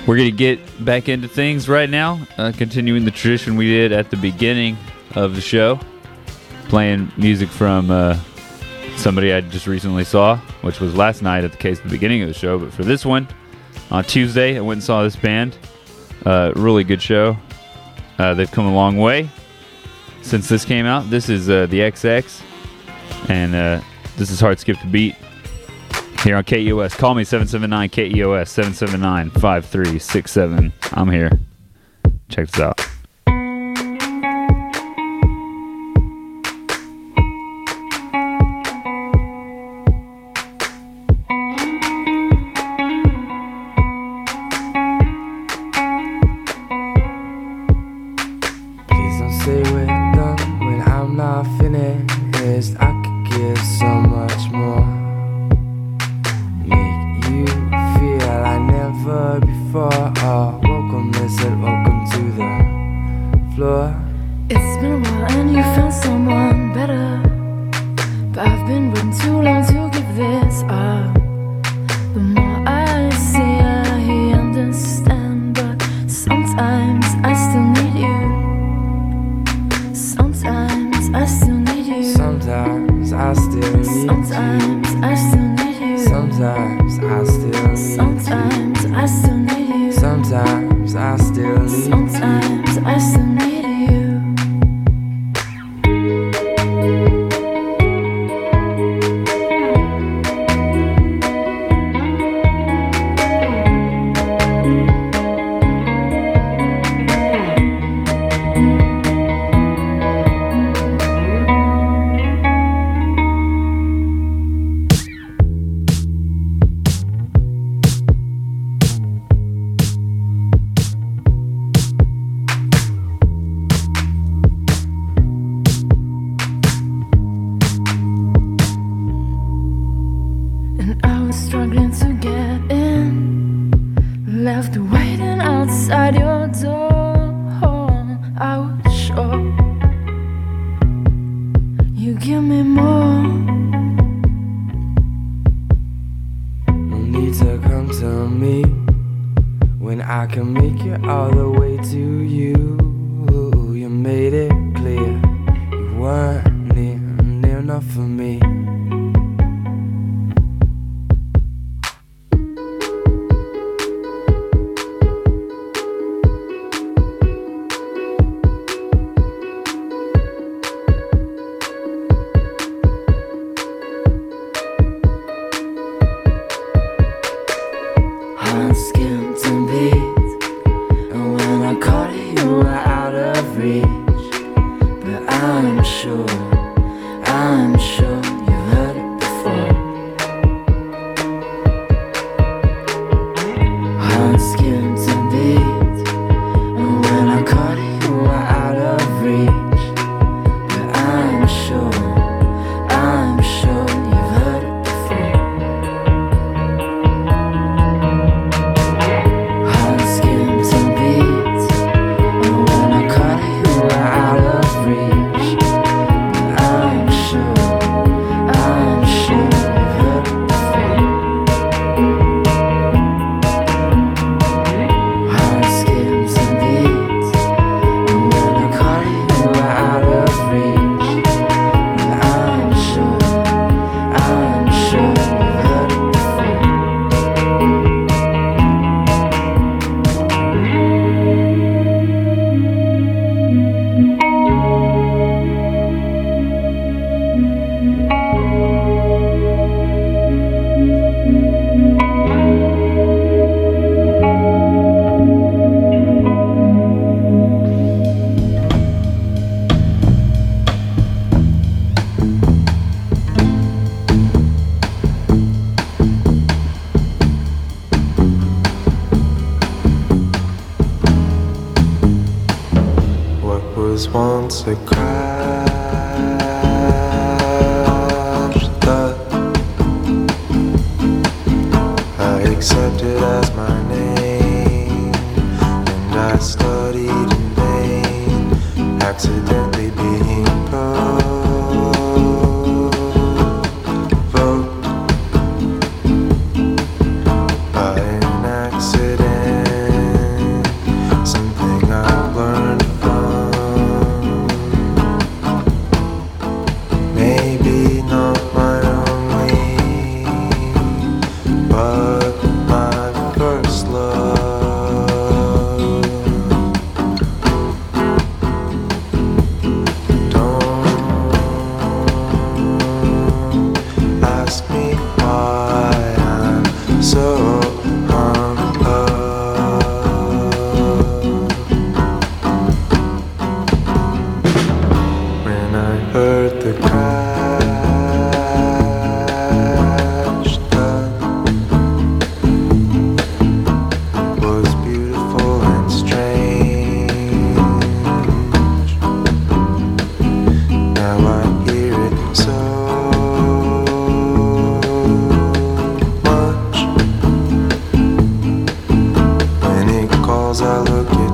We're going to get back into things right now, continuing the tradition we did at the beginning of the show, playing music from somebody I just recently saw, which was last night at the beginning of the show. But for this one, on Tuesday, I went and saw this band. Really good show. They've come a long way since this came out. This is the XX, and this is Hard Skip the Beat here on KEOS. Call me 779-KEOS, 779-5367. I'm here. Check this out. once a crash that I accepted as my name, and I studied in vain, accidentally being provoked by an accident.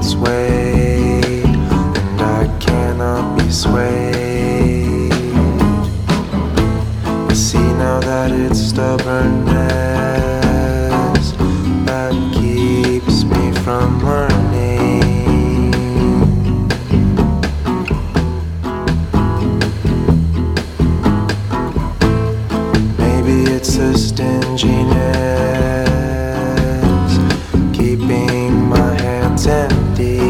its way, and I cannot be swayed. I see now that it's stubbornness that keeps me from learning. Maybe it's the stinginess keeping my hands empty.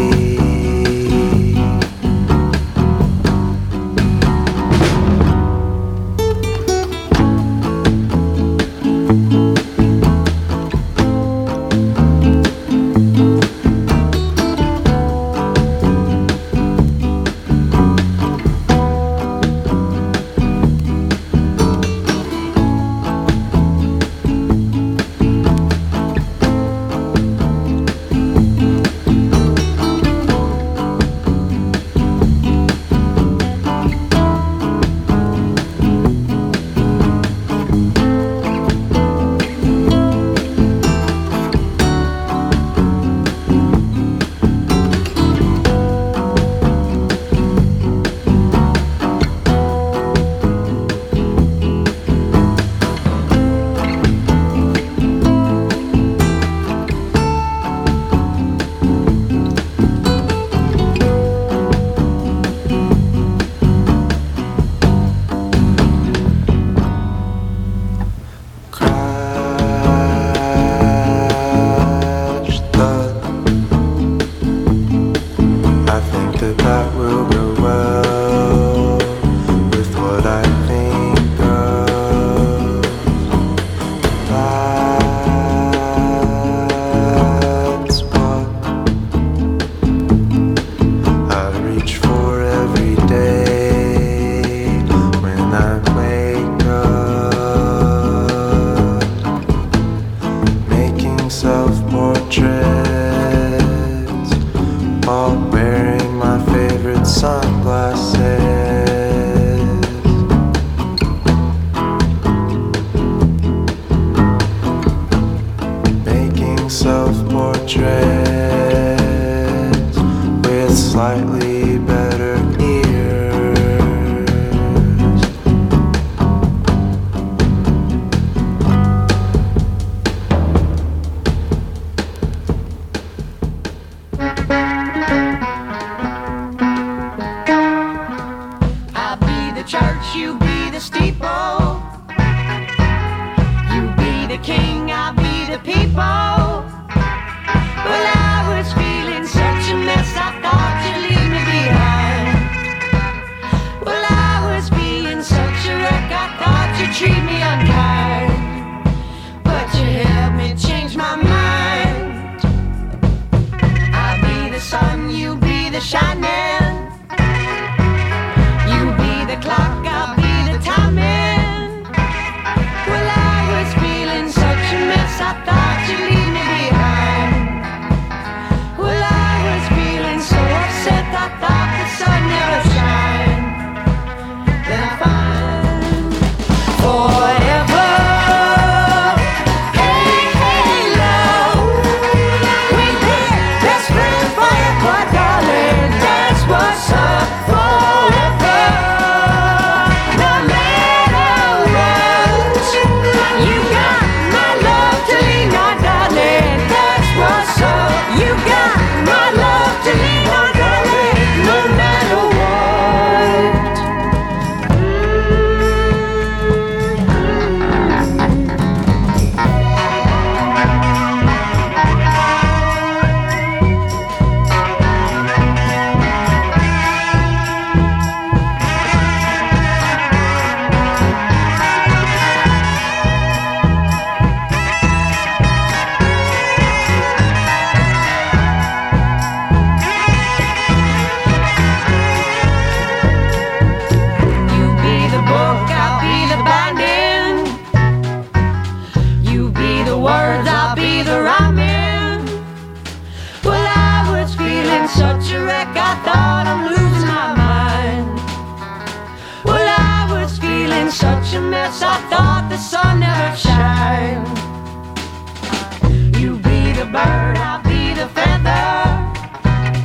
bird, I'll be the feather.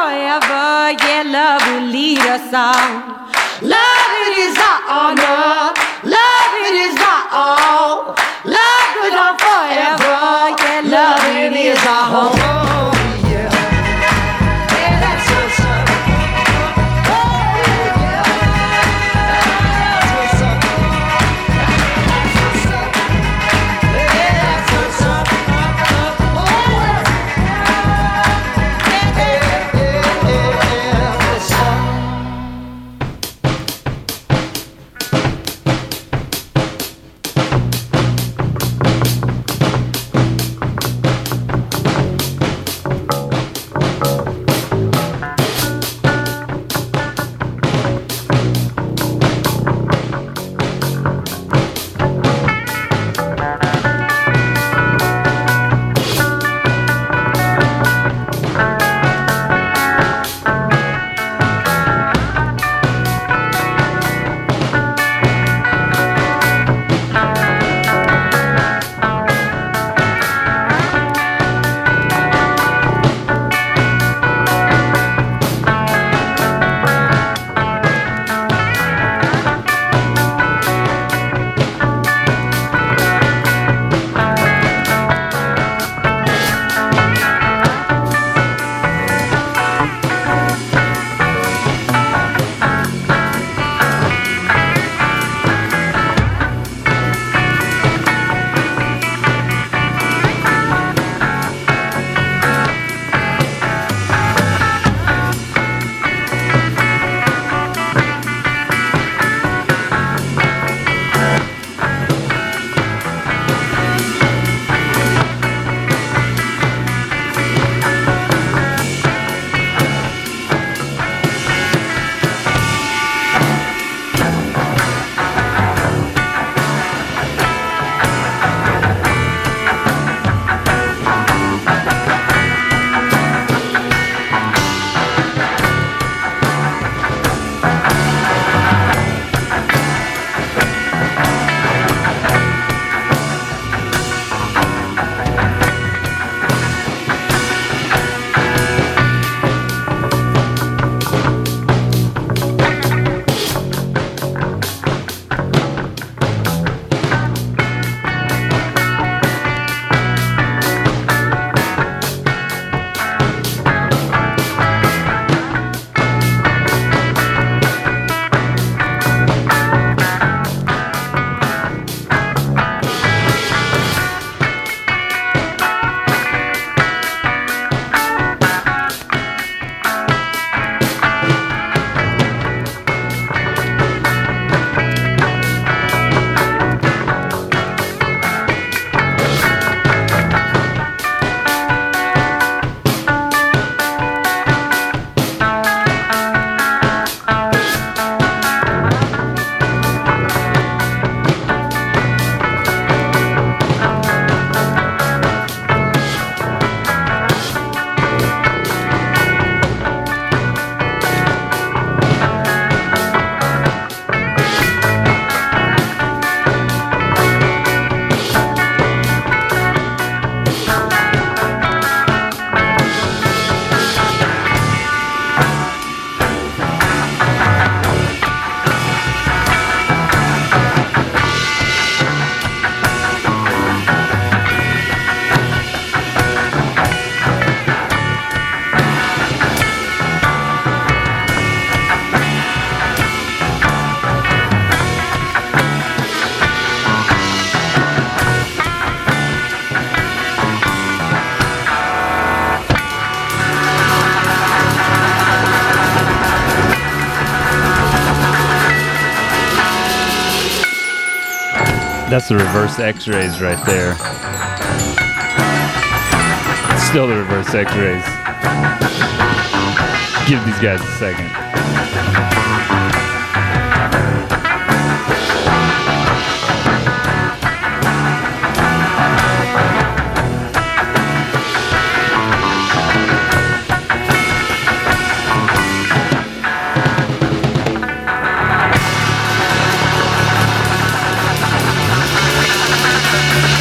forever. Yeah, love will lead us on. Love it is our honor. Love it is our all. Love goes on forever. Yeah, love it is our home. That's the reverse X-rays right there. Still the reverse X-rays. Give these guys a second.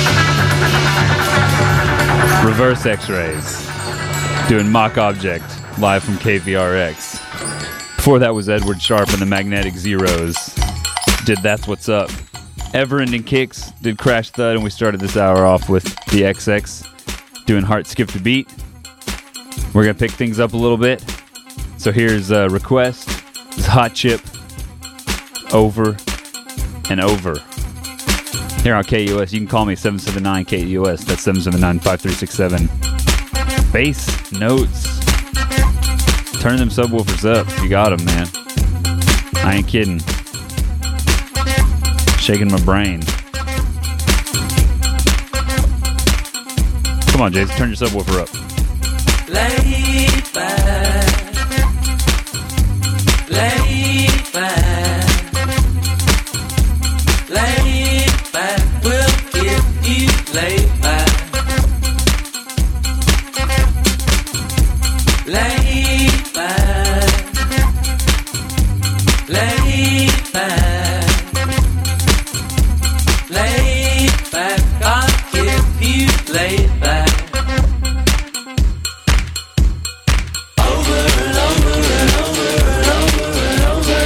Reverse X-rays. Doing mock object. live from KVRX. Before that was Edward Sharpe and the Magnetic Zeros. Did That's What's Up. Ever-Ending Kicks did Crash Thud, and we started this hour off with the XX doing Heart Skip the Beat. We're going to pick things up a little bit. So here's a request. It's Hot Chip, Over and Over. Here on KUS, you can call me 779-KUS. That's 779-5367. Bass notes. Turn them subwoofers up. You got them, man. I ain't kidding. Shaking my brain. Come on, Jason. Turn your subwoofer up. Lay back. Lay back. Lay back. We'll give you lay back. Lay back. Lay back. Lay back. I'll give you lay back. Over and over and over and over and over.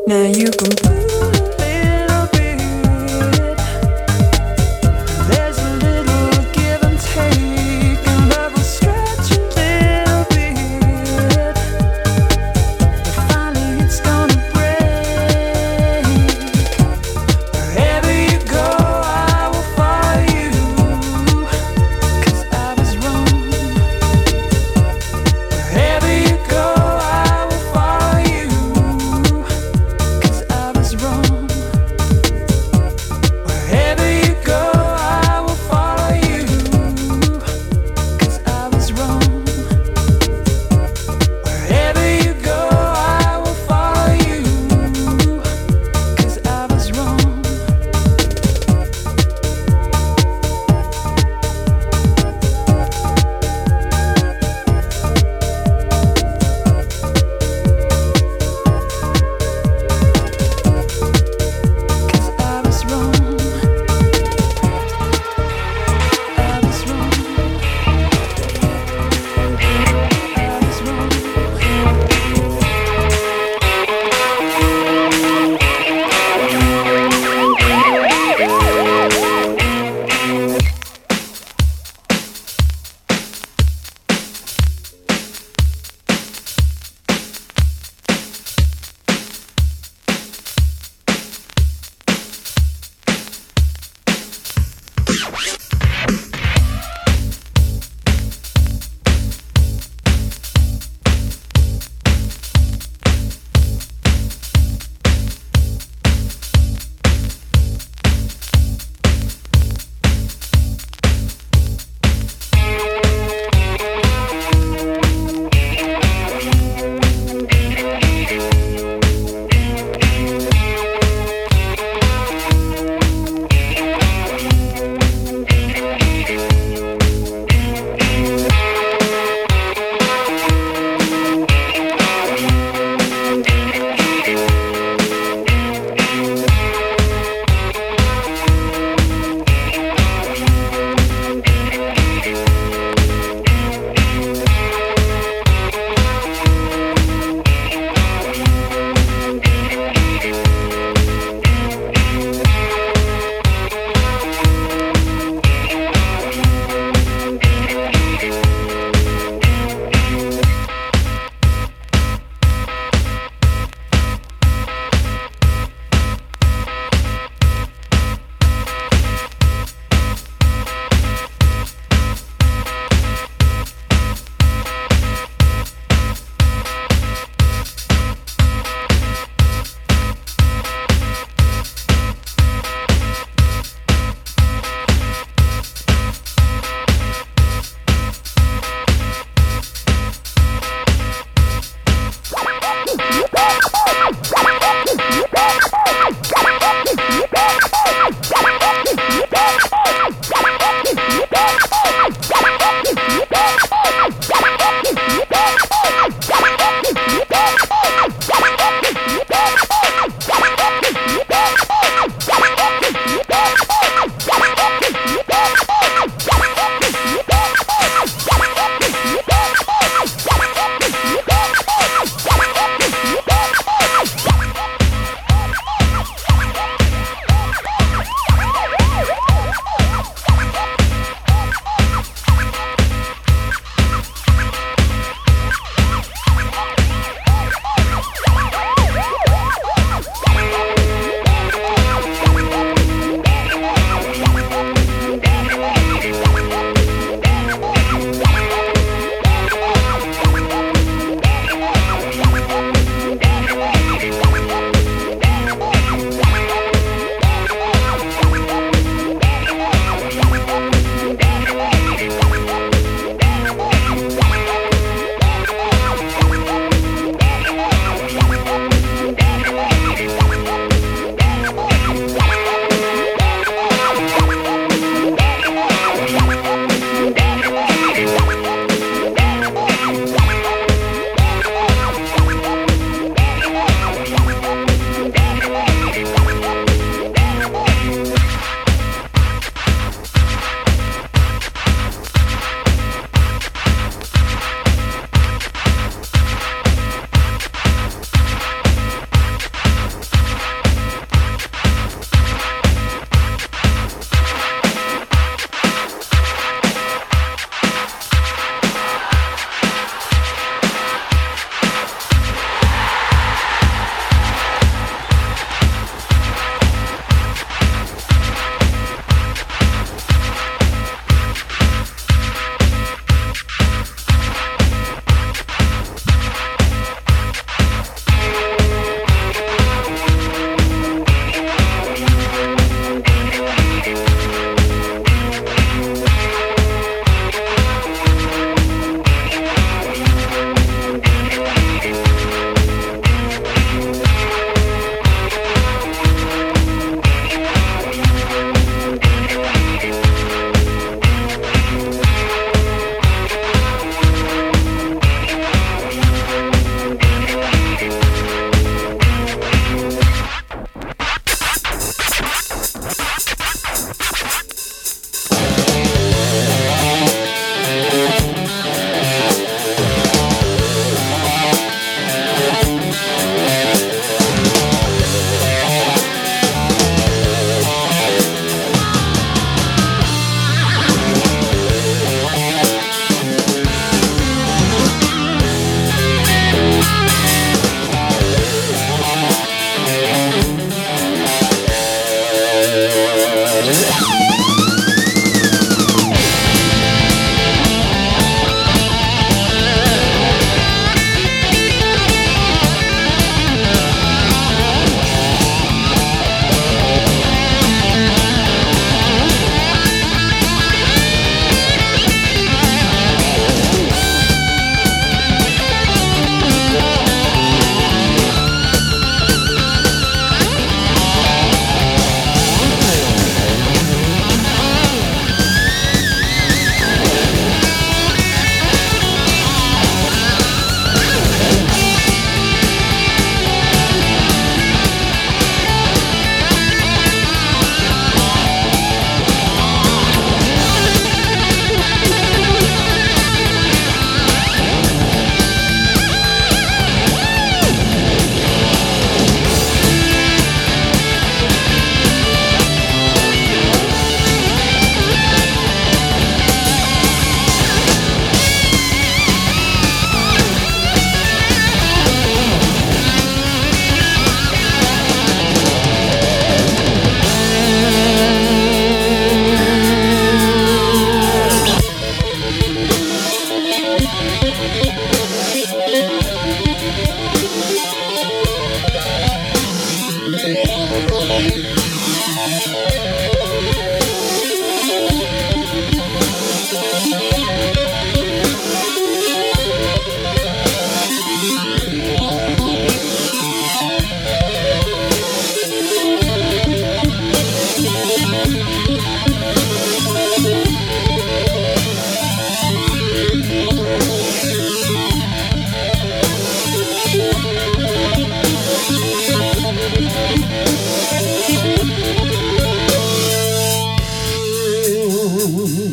Now you can pull a little bit. There's a little give and take, and love will stretch a little bit. But finally it's gonna break. Wherever you go, I will follow you, 'cause I was wrong. Wherever you go, I will follow you, 'cause I was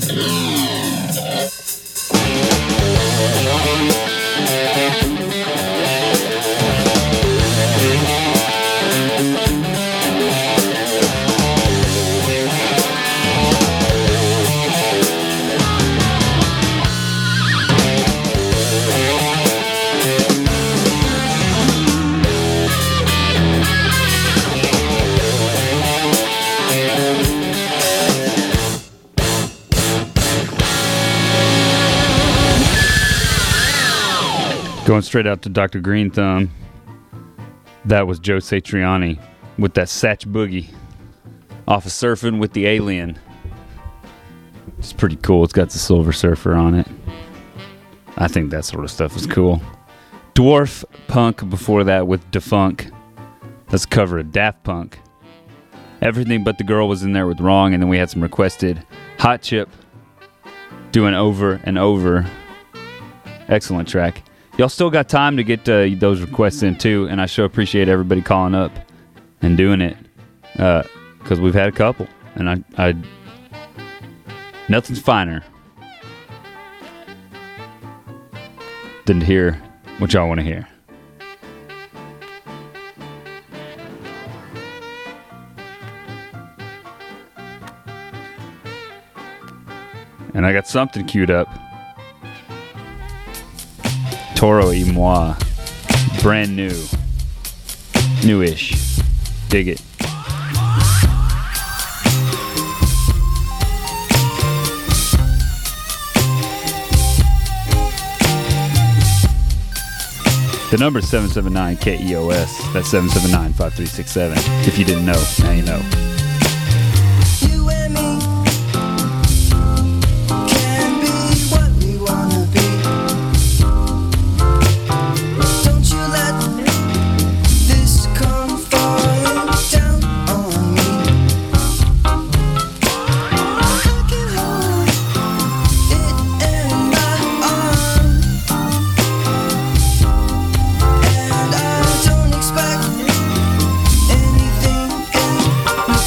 Going straight out to Dr. Green Thumb. That was Joe Satriani with that Satch Boogie off of Surfing with the Alien. It's pretty cool. It's got the Silver Surfer on it. I think that sort of stuff is cool. Dwarf Punk before that with Defunk. Let's cover a Daft Punk. Everything But the Girl was in there with Wrong, and then we had some requested. Hot Chip doing Over and Over. Excellent track. Y'all still got time to get those requests in too, and I sure appreciate everybody calling up and doing it, because we've had a couple, and I nothing's finer than to hear what y'all want to hear. And I got something queued up. Toro y Moi. Brand new. Newish. Dig it. The number is 779-KEOS. That's 779-5367. If you didn't know, now you know. You and me can be what we wanna be. Don't you let this come falling down on me. I can hold it in my arms, and I don't expect anything in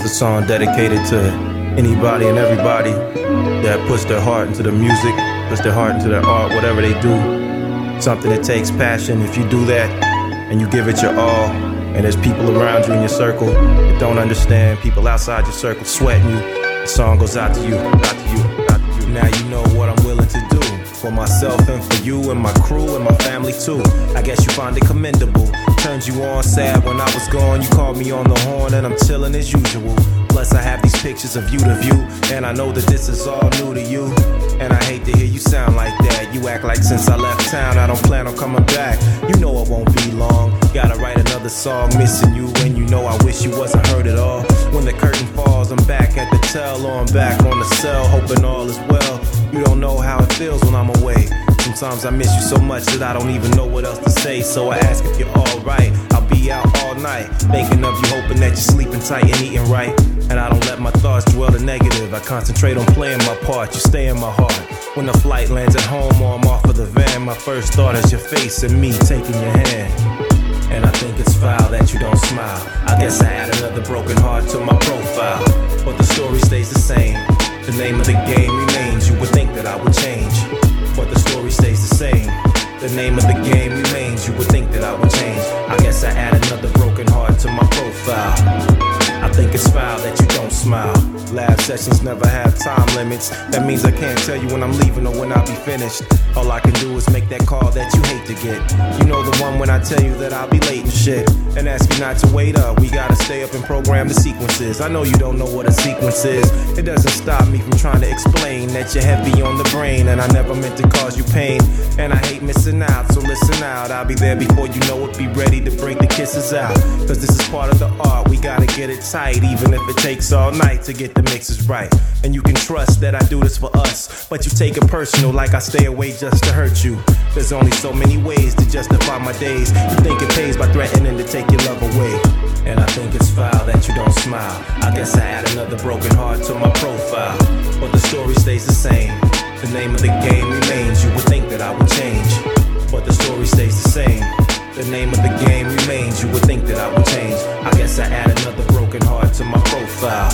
is the song dedicated to anybody and everybody that puts their heart into the music, puts their heart into their art, whatever they do. Something that takes passion. If you do that and you give it your all, and there's people around you in your circle that don't understand, people outside your circle sweating you, the song goes out to you, out to you, out to you. Now you know what I'm willing to do for myself and for you and my crew and my family too. I guess you find it commendable. Turned you on sad when I was gone. You called me on the horn and I'm chilling as usual. Plus I have these pictures of you to view, and I know that this is all new to you. And I hate to hear you sound like that. You act like since I left town I don't plan on coming back. You know it won't be long. Gotta write another song missing you, and you know I wish you wasn't hurt at all. When the curtain falls, I'm back at the tell, or I'm back on the cell, hoping all is well. You don't know how it feels when I'm away. Sometimes I miss you so much that I don't even know what else to say. So I ask if you're alright. I'll be out all night, thinking of you, hoping that you're sleeping tight and eating right. And I don't let my thoughts dwell the negative. I concentrate on playing my part. You stay in my heart. When the flight lands at home or I'm off of the van, my first thought is your face and me taking your hand. And I think it's foul that you don't smile. I guess I add another broken heart to my profile, but the story stays the same. The name of the game remains. You would think that I would change, but the story stays the same. The name of the game remains. You would think that I would change. I guess I add another broken heart to my profile. I think it's foul that you don't smile. Lab sessions never have time limits. That means I can't tell you when I'm leaving or when I'll be finished. All I can do is make that call that you hate to get. You know the one when I tell you that I'll be late and shit, and ask you not to wait up. We gotta stay up and program the sequences. I know you don't know what a sequence is. It doesn't stop me from trying to explain that you're heavy on the brain, and I never meant to cause you pain. And I hate missing out, so listen out. I'll be there before you know it. Be ready to break the kisses out, cause this is part of the art. We gotta get it tight, even if it takes all night to get the mixes right. And you can trust that I do this for us, but you take it personal like I stay away just to hurt you. There's only so many ways to justify my days. You think it pays by threatening to take your love away. And I think it's foul that you don't smile. I guess I add another broken heart to my profile, but the story stays the same. The name of the game remains. You would think that I would change, but the story stays the same. The name of the game remains. You would think that I would change. I guess I add another broken heart to my profile.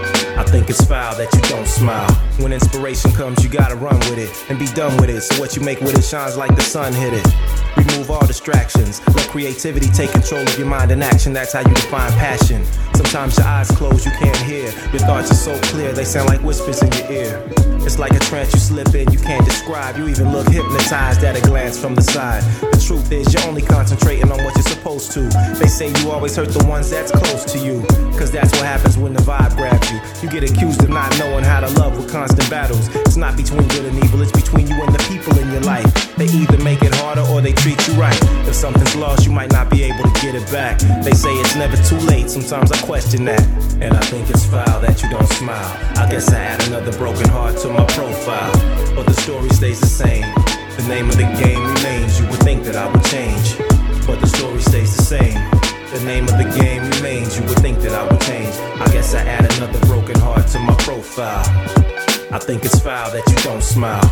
I think it's foul that you don't smile. When inspiration comes, you gotta run with it and be done with it. So what you make with it shines like the sun hit it. Remove all distractions. Let creativity take control of your mind and action. That's how you define passion. Sometimes your eyes close, you can't hear. Your thoughts are so clear, they sound like whispers in your ear. It's like a trance you slip in, you can't describe. You even look hypnotized at a glance from the side. The truth is, you're only concentrating on what you're supposed to. They say you always hurt the ones that's close to you, cause that's what happens when the vibe grabs you. You get accused of not knowing how to love with constant battles. It's not between good and evil, it's between you and the people in your life. They either make it harder or they treat you right. If something's lost, you might not be able to get it back. They say it's never too late, sometimes I question that. And I think it's foul that you don't smile. I guess I add another broken heart to my profile, but the story stays the same. The name of the game remains. You would think that I would change, but the story stays the same. The name of the game remains. You would think that I would change. I guess I add another broken heart to my profile. I think it's foul that you don't smile.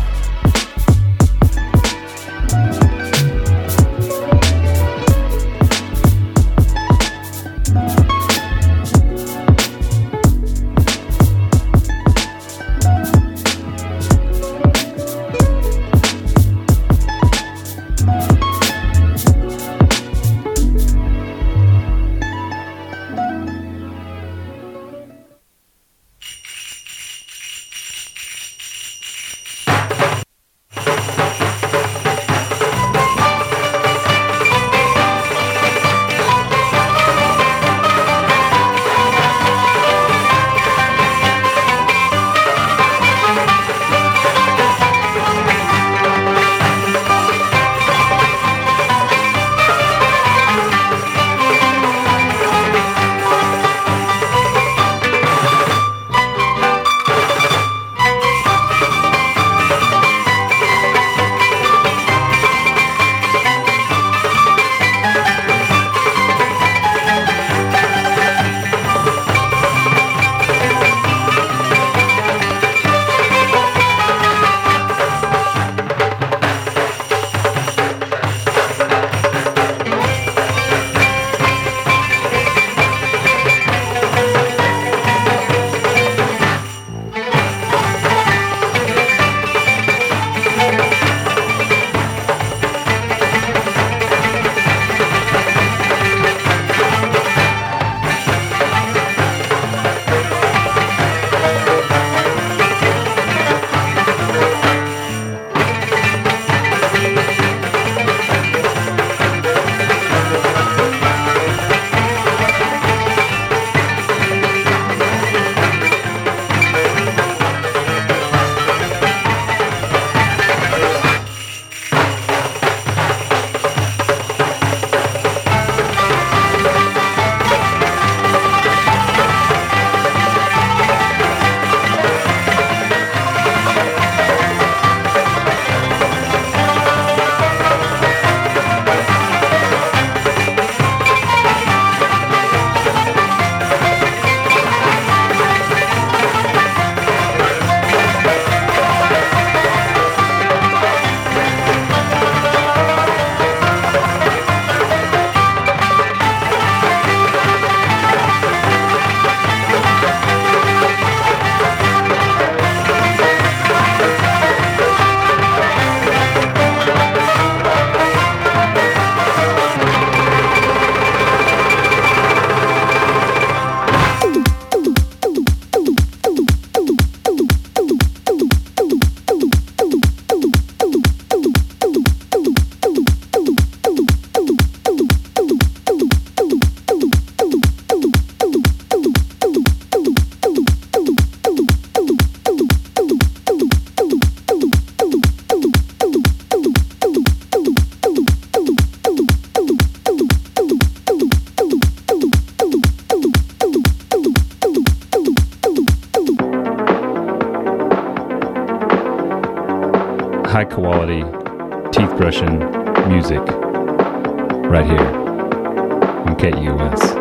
high quality teeth brushing music right here on KUS.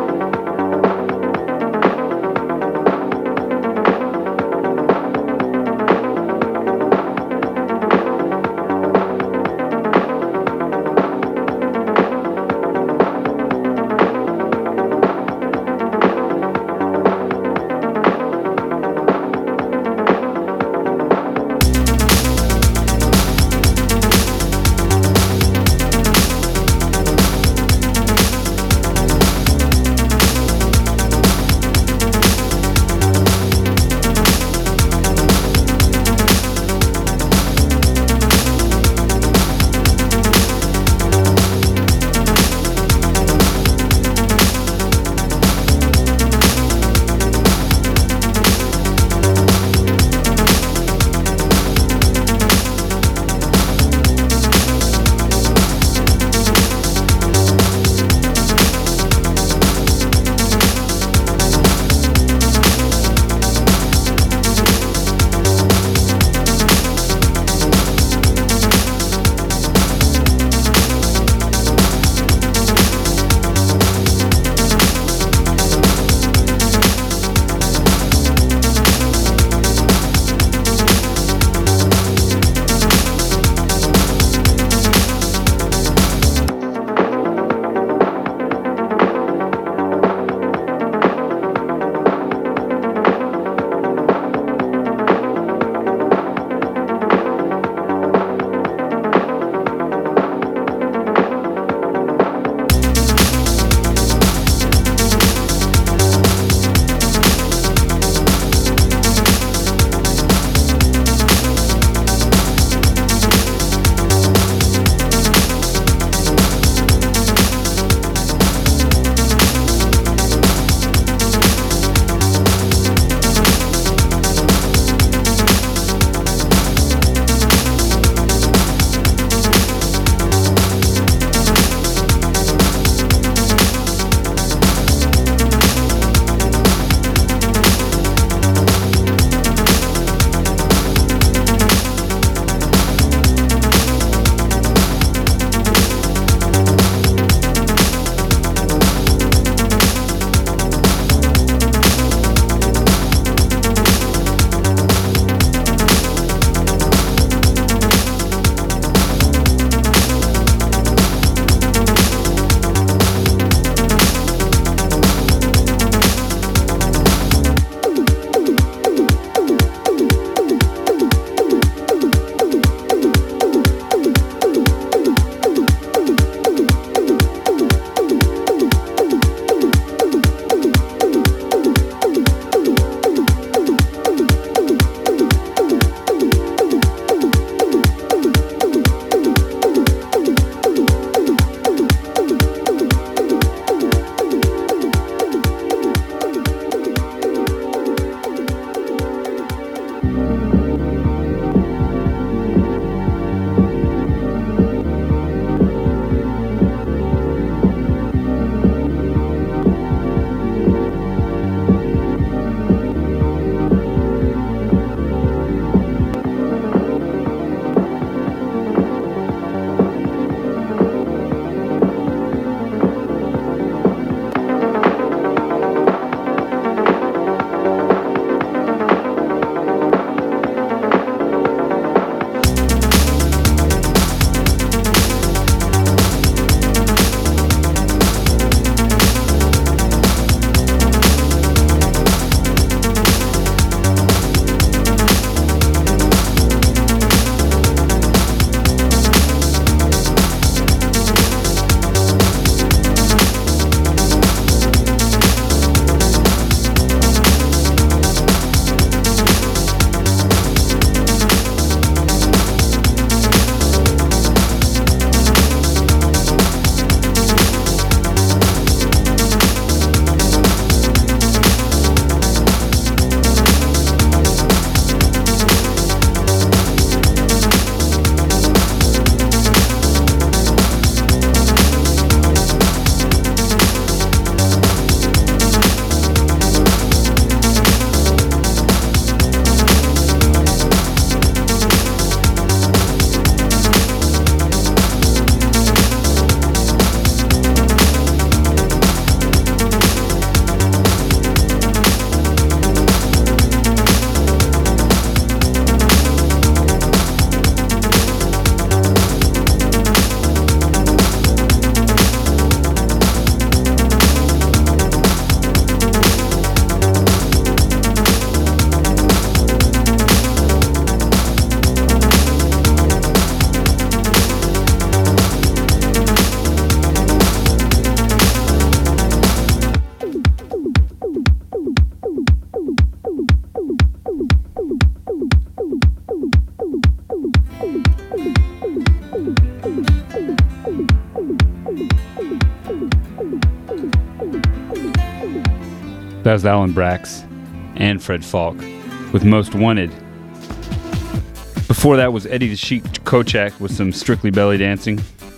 That was Alan Brax and Fred Falk with Most Wanted. Before that was Eddie the Sheik Kochak with some Strictly Belly Dancing.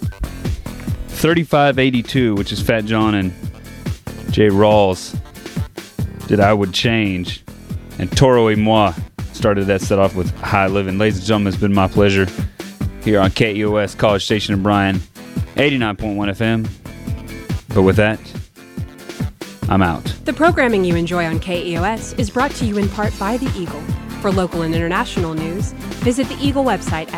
3582, which is Fat John and Jay Rawls, did I Would Change. And Toro et Moi started that set off with High Living. Ladies and gentlemen, it's been my pleasure here on KEOS College Station in Bryan, 89.1 FM. But with that, I'm out. The programming you enjoy on KEOS is brought to you in part by The Eagle. For local and international news, visit the Eagle website at